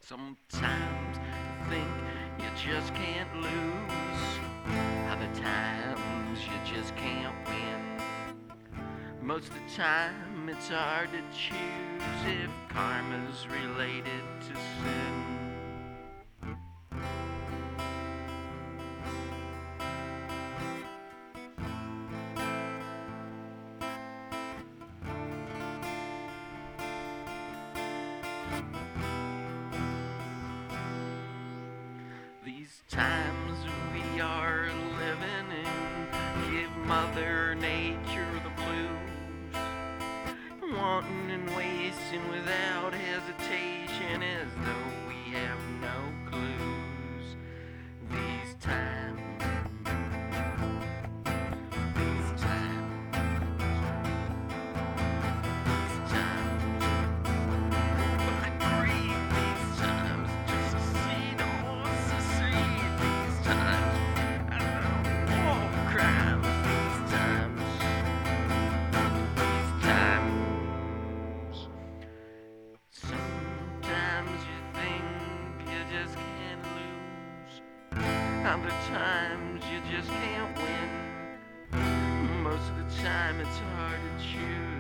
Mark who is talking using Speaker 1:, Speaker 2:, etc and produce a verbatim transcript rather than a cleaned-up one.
Speaker 1: Sometimes you think you just can't lose. Other times you just can't win. Most of the time it's hard to choose if karma's related to sin. These times we are living in give Mother Nature the blues. Wanting and wasting without hesitation as though we have no clues. These times, these times, these times. But I grieve these times just to see the horses see these times. I know war crimes these times. These times. Sometimes you think you just can't lose. Other times you just can't win. Most of the time it's hard to choose.